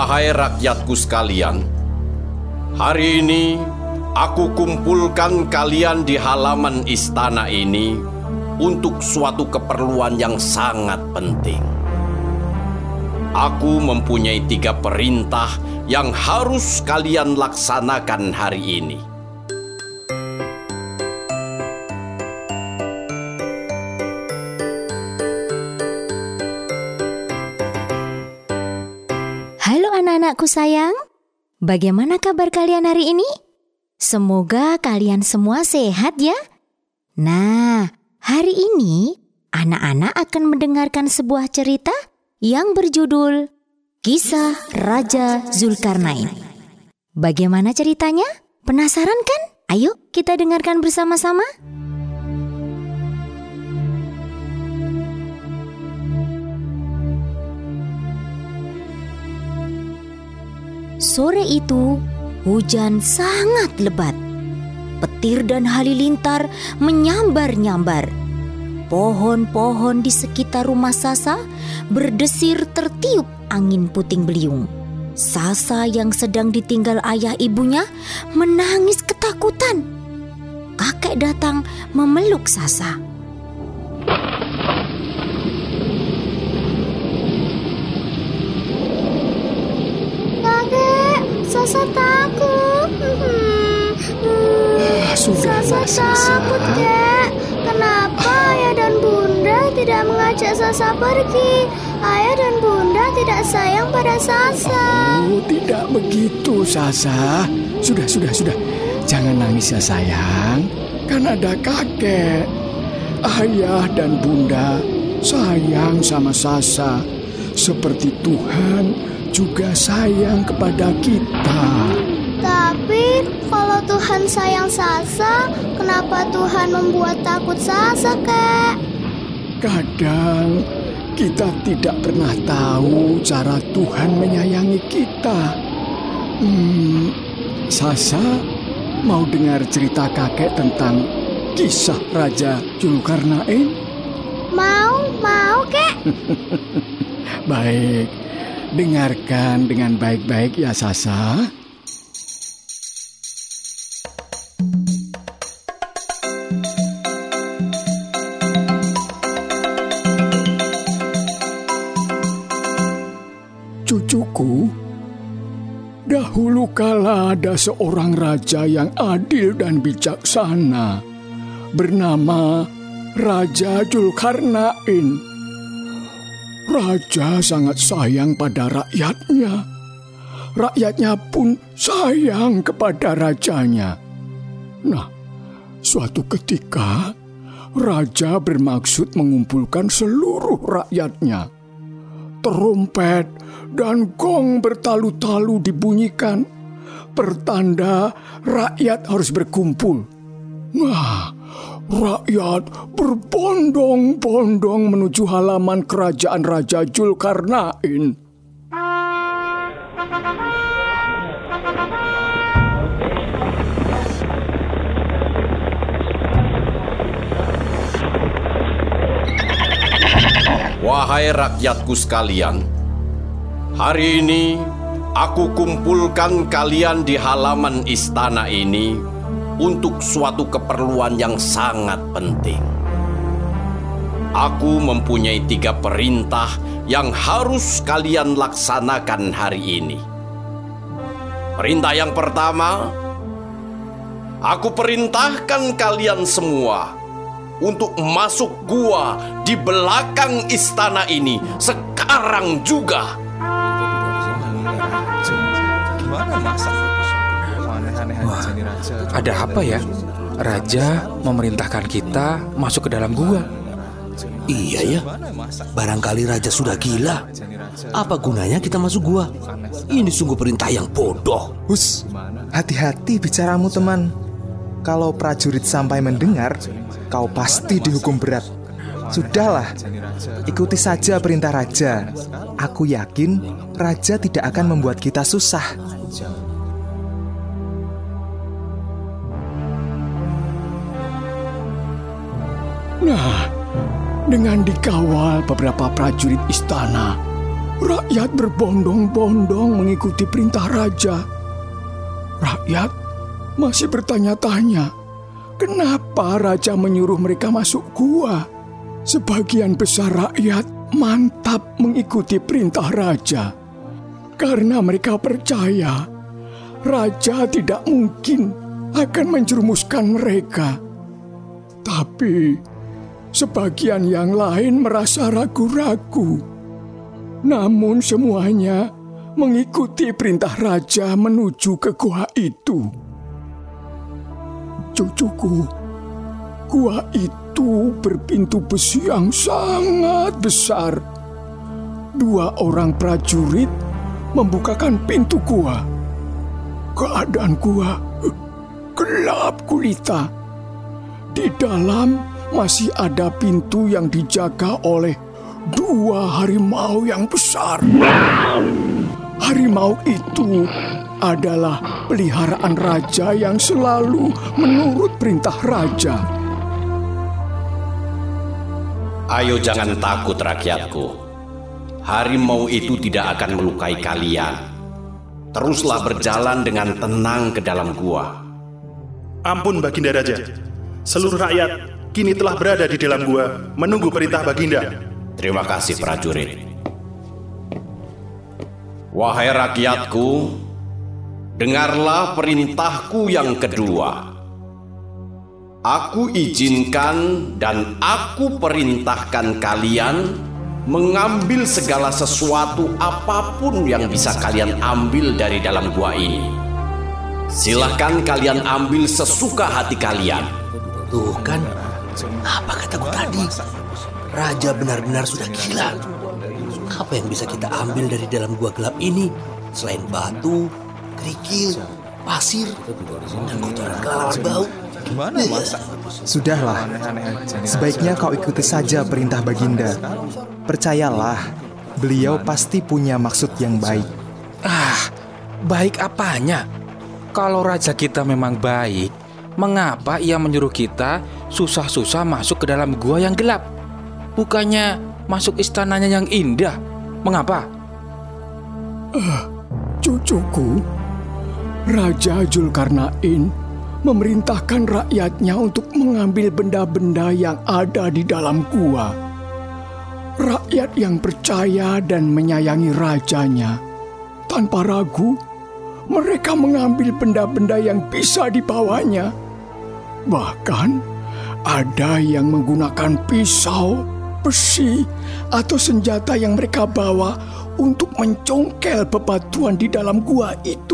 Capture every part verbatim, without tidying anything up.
Wahai rakyatku sekalian, hari ini aku kumpulkan kalian di halaman istana ini untuk suatu keperluan yang sangat penting. Aku mempunyai tiga perintah yang harus kalian laksanakan hari ini. Halo anak-anakku sayang, bagaimana kabar kalian hari ini? Semoga kalian semua sehat ya. Nah, hari ini anak-anak akan mendengarkan sebuah cerita yang berjudul Kisah Raja Zulkarnain. Bagaimana ceritanya? Penasaran kan? Ayo kita dengarkan bersama-sama. Sore itu, hujan sangat lebat. Petir dan halilintar menyambar-nyambar. Pohon-pohon di sekitar rumah Sasa berdesir tertiup angin puting beliung. Sasa yang sedang ditinggal ayah ibunya menangis ketakutan. Kakek datang memeluk Sasa. Sasa takut. Hmm, hmm. Sudahlah, Sasa Sasa. takut, Kek. Kenapa ayah dan bunda tidak mengajak Sasa pergi? Ayah dan bunda tidak sayang pada Sasa. Oh, tidak begitu, Sasa. Sudah, sudah, sudah. Jangan nangis ya, sayang. Kan ada kakek. Ayah dan bunda sayang sama Sasa. Seperti Tuhan juga sayang kepada kita. Tapi kalau Tuhan sayang Sasa, kenapa Tuhan membuat takut Sasa, Kek? Kadang kita tidak pernah tahu cara Tuhan menyayangi kita. Hmm, Sasa mau dengar cerita kakek tentang kisah Raja Zulkarnain? Mau, mau, Kek. Baik, dengarkan dengan baik-baik ya, Sasa. Cucuku, dahulu kala ada seorang raja yang adil dan bijaksana, bernama Raja Zulkarnain. Raja sangat sayang pada rakyatnya. Rakyatnya pun sayang kepada rajanya. Nah, suatu ketika raja bermaksud mengumpulkan seluruh rakyatnya. Trompet dan gong bertalu-talu dibunyikan, pertanda rakyat harus berkumpul. Nah, rakyat berbondong-bondong menuju halaman kerajaan Raja Zulkarnain. Wahai rakyatku sekalian, hari ini aku kumpulkan kalian di halaman istana ini untuk suatu keperluan yang sangat penting. Aku mempunyai tiga perintah yang harus kalian laksanakan hari ini. Perintah yang pertama, aku perintahkan kalian semua untuk masuk gua di belakang istana ini sekarang juga. Wah, ada apa ya? Raja memerintahkan kita masuk ke dalam gua. Iya ya, barangkali raja sudah gila. Apa gunanya kita masuk gua? Ini sungguh perintah yang bodoh. Hus, hati-hati bicaramu teman. Kalau prajurit sampai mendengar, kau pasti dihukum berat. Sudahlah, ikuti saja perintah raja. Aku yakin raja tidak akan membuat kita susah. Nah, dengan dikawal beberapa prajurit istana, Rakyat berbondong-bondong mengikuti perintah raja. Rakyat masih bertanya-tanya, kenapa raja menyuruh mereka masuk gua? Sebagian besar rakyat mantap mengikuti perintah raja karena mereka percaya raja tidak mungkin akan menjerumuskan mereka. Tapi sebagian yang lain merasa ragu-ragu. Namun semuanya mengikuti perintah raja menuju ke gua itu. Cucuku, gua itu berpintu besi yang sangat besar. Dua orang prajurit membukakan pintu gua. Keadaan gua gelap gulita. Di dalam masih ada pintu yang dijaga oleh dua harimau yang besar. Harimau itu adalah peliharaan raja yang selalu menurut perintah raja. Ayo jangan takut rakyatku. Harimau itu tidak akan melukai kalian. Teruslah berjalan dengan tenang ke dalam gua. Ampun Baginda Raja. Seluruh rakyat kini telah berada di dalam gua menunggu perintah Baginda. Terima kasih prajurit. Wahai rakyatku, dengarlah perintahku yang kedua. Aku izinkan dan aku perintahkan kalian mengambil segala sesuatu apapun yang bisa kalian ambil dari dalam gua ini. Silahkan kalian ambil sesuka hati kalian. Tuh kan, apa kataku tadi? Raja benar-benar sudah gila. Apa yang bisa kita ambil dari dalam gua gelap ini selain batu, kerikil, pasir, dan kotoran kelelawar bau? Gimana masa? Sudahlah, sebaiknya kau ikuti saja perintah Baginda. Percayalah, beliau pasti punya maksud yang baik. Ah, baik apanya? Kalau raja kita memang baik, mengapa ia menyuruh kita susah-susah masuk ke dalam gua yang gelap? Bukannya masuk istananya yang indah. Mengapa? Uh, cucuku, Raja Zulkarnain memerintahkan rakyatnya untuk mengambil benda-benda yang ada di dalam gua. Rakyat yang percaya dan menyayangi rajanya, tanpa ragu, mereka mengambil benda-benda yang bisa dibawanya. Bahkan ada yang menggunakan pisau, besi, atau senjata yang mereka bawa untuk mencongkel bebatuan di dalam gua itu.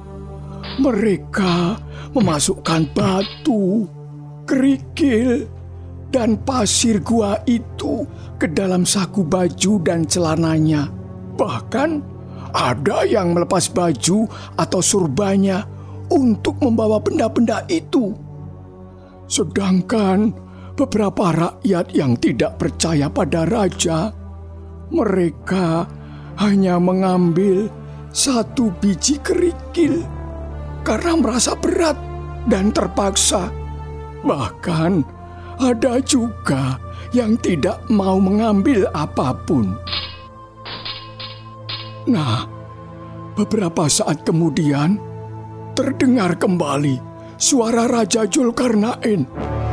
Mereka memasukkan batu, kerikil, dan pasir gua itu ke dalam saku baju dan celananya. Bahkan ada yang melepas baju atau surbannya untuk membawa benda-benda itu. Sedangkan beberapa rakyat yang tidak percaya pada raja, mereka hanya mengambil satu biji kerikil karena merasa berat dan terpaksa. Bahkan ada juga yang tidak mau mengambil apapun. Nah, beberapa saat kemudian terdengar kembali suara Raja Zulkarnain.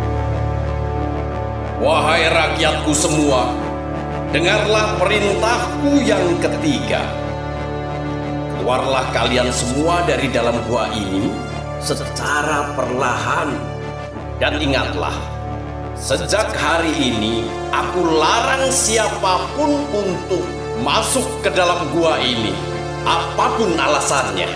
Wahai rakyatku semua, dengarlah perintahku yang ketiga. Keluarlah kalian semua dari dalam gua ini secara perlahan. Dan ingatlah, sejak hari ini aku larang siapapun untuk masuk ke dalam gua ini, apapun alasannya.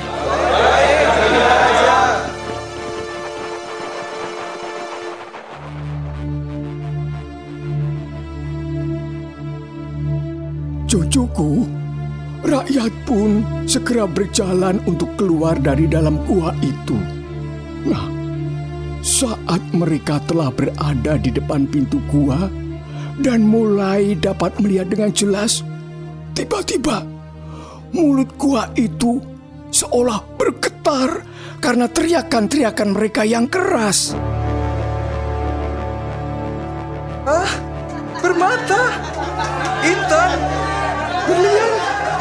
Cucuku, rakyat pun segera berjalan untuk keluar dari dalam gua itu. Nah, saat mereka telah berada di depan pintu gua dan mulai dapat melihat dengan jelas, tiba-tiba mulut gua itu seolah bergetar karena teriakan-teriakan mereka yang keras. Ah, permata, intan, berlian,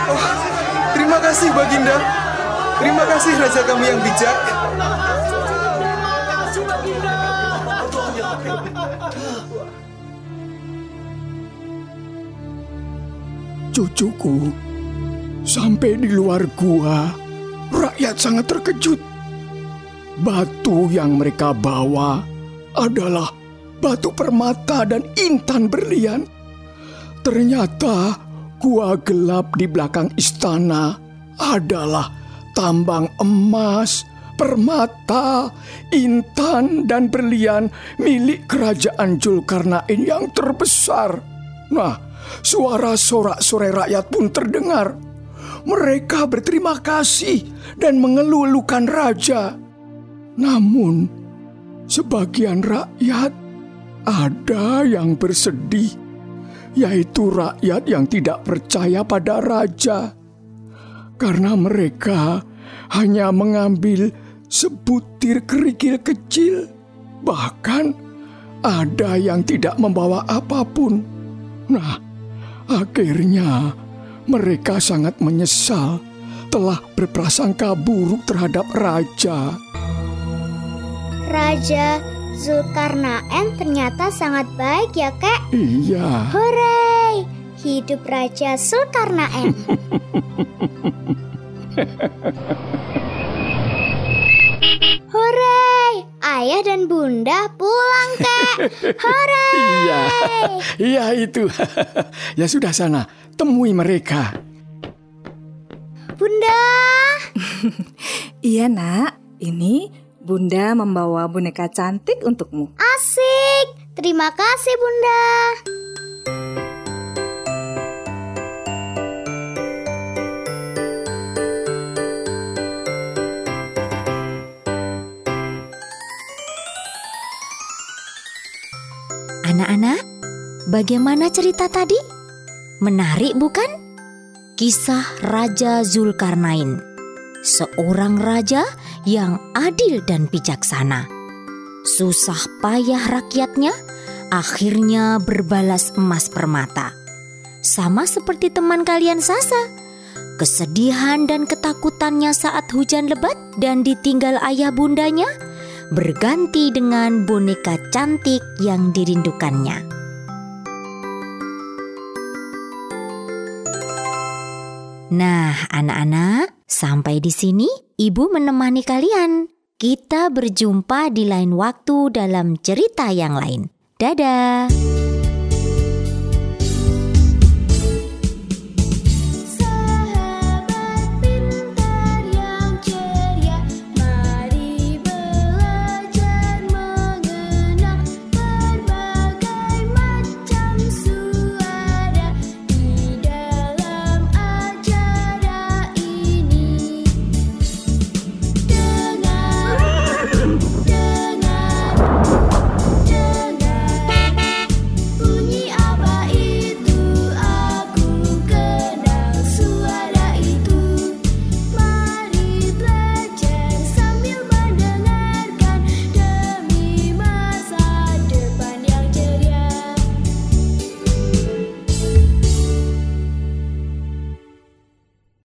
kasih Baginda. Terima kasih raja kami yang bijak. Cucuku, sampai di luar gua, rakyat sangat terkejut. Batu yang mereka bawa adalah batu permata dan intan berlian. Ternyata gua gelap di belakang istana adalah tambang emas, permata, intan, dan berlian milik kerajaan Zulkarnain yang terbesar. Nah, suara sorak-sorai rakyat pun terdengar. Mereka berterima kasih dan mengeluh-elukan raja. Namun, sebagian rakyat ada yang bersedih, yaitu rakyat yang tidak percaya pada raja. Karena mereka hanya mengambil sebutir kerikil kecil, bahkan ada yang tidak membawa apapun. Nah, akhirnya mereka sangat menyesal telah berprasangka buruk terhadap raja. Raja Zulkarnain ternyata sangat baik ya, Kek? Iya. Hore! Hidup Raja Zulkarnain. Hore! Ayah dan Bunda pulang, Kek. Hore! Iya. Iya itu. Ya sudah sana, temui mereka. Bunda. Iya, Nak. Ini Bunda membawa boneka cantik untukmu. Asik. Terima kasih, Bunda. Anak-anak, bagaimana cerita tadi? Menarik bukan? Kisah Raja Zulkarnain, seorang raja yang adil dan bijaksana. Susah payah rakyatnya akhirnya berbalas emas permata. Sama seperti teman kalian Sasa, kesedihan dan ketakutannya saat hujan lebat dan ditinggal ayah bundanya berganti dengan boneka cantik yang dirindukannya. Nah, anak-anak, sampai di sini Ibu menemani kalian. Kita berjumpa di lain waktu dalam cerita yang lain. Dadah.